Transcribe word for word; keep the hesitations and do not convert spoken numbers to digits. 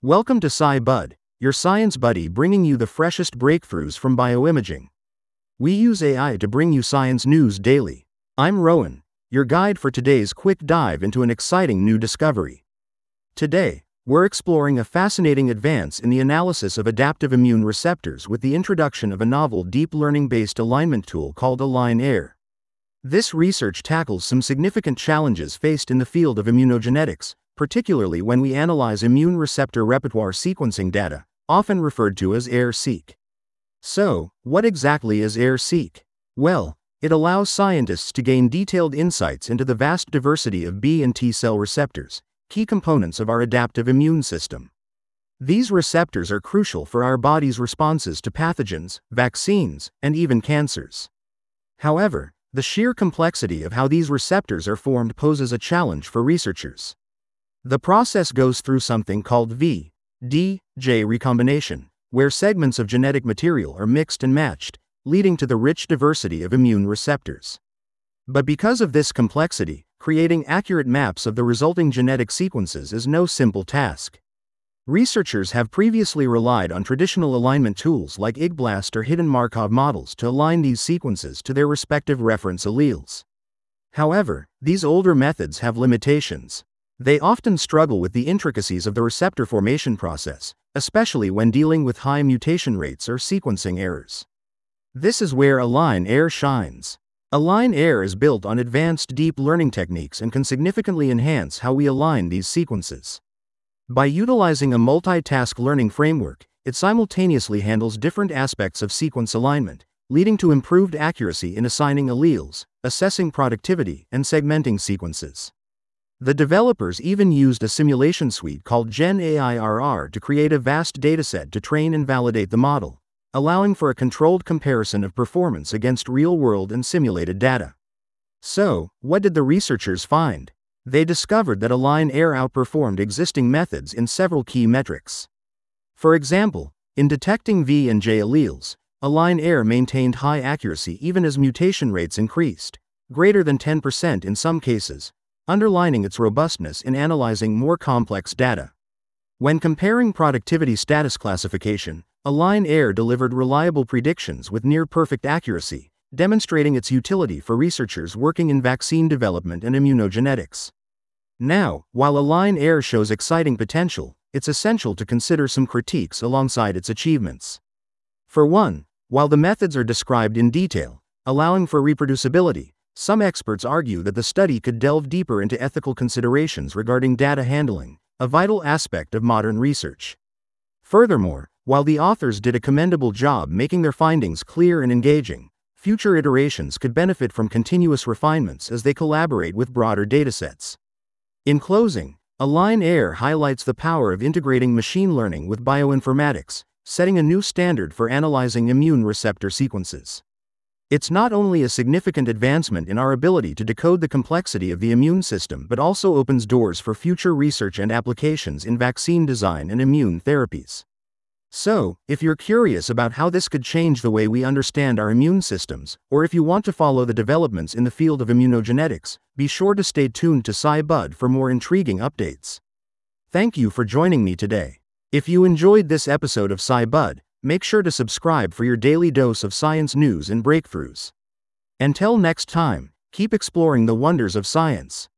Welcome to SciBud, your science buddy bringing you the freshest breakthroughs from bioimaging. We use A I to bring you science news daily. I'm Rowan, your guide for today's quick dive into an exciting new discovery. Today, we're exploring a fascinating advance in the analysis of adaptive immune receptors with the introduction of a novel deep learning-based alignment tool called AlignAIR. This research tackles some significant challenges faced in the field of immunogenetics, particularly when we analyze immune receptor repertoire sequencing data, often referred to as AIR-seq. So, what exactly is AIR-seq? Well, it allows scientists to gain detailed insights into the vast diversity of B and T cell receptors, key components of our adaptive immune system. These receptors are crucial for our body's responses to pathogens, vaccines, and even cancers. However, the sheer complexity of how these receptors are formed poses a challenge for researchers. The process goes through something called V D J recombination, where segments of genetic material are mixed and matched, leading to the rich diversity of immune receptors. But because of this complexity, creating accurate maps of the resulting genetic sequences is no simple task. Researchers have previously relied on traditional alignment tools like IgBlast or hidden Markov models to align these sequences to their respective reference alleles. However, these older methods have limitations. They often struggle with the intricacies of the receptor formation process, especially when dealing with high mutation rates or sequencing errors. This is where AlignAIR shines. AlignAIR is built on advanced deep learning techniques and can significantly enhance how we align these sequences. By utilizing a multitask learning framework, it simultaneously handles different aspects of sequence alignment, leading to improved accuracy in assigning alleles, assessing productivity, and segmenting sequences. The developers even used a simulation suite called GenAIRR to create a vast dataset to train and validate the model, allowing for a controlled comparison of performance against real-world and simulated data. So, what did the researchers find? They discovered that AlignAIR outperformed existing methods in several key metrics. For example, in detecting V and J alleles, AlignAIR maintained high accuracy even as mutation rates increased, greater than ten percent in some cases, underlining its robustness in analyzing more complex data. When comparing productivity status classification, AlignAIR delivered reliable predictions with near-perfect accuracy, demonstrating its utility for researchers working in vaccine development and immunogenetics. Now, while AlignAIR shows exciting potential, it's essential to consider some critiques alongside its achievements. For one, while the methods are described in detail, allowing for reproducibility, some experts argue that the study could delve deeper into ethical considerations regarding data handling, a vital aspect of modern research. Furthermore, while the authors did a commendable job making their findings clear and engaging, future iterations could benefit from continuous refinements as they collaborate with broader datasets. In closing, AlignAIR highlights the power of integrating machine learning with bioinformatics, setting a new standard for analyzing immune receptor sequences. It's not only a significant advancement in our ability to decode the complexity of the immune system but also opens doors for future research and applications in vaccine design and immune therapies. So, if you're curious about how this could change the way we understand our immune systems, or if you want to follow the developments in the field of immunogenetics, be sure to stay tuned to SciBud for more intriguing updates. Thank you for joining me today. If you enjoyed this episode of SciBud, make sure to subscribe for your daily dose of science news and breakthroughs. Until next time, keep exploring the wonders of science.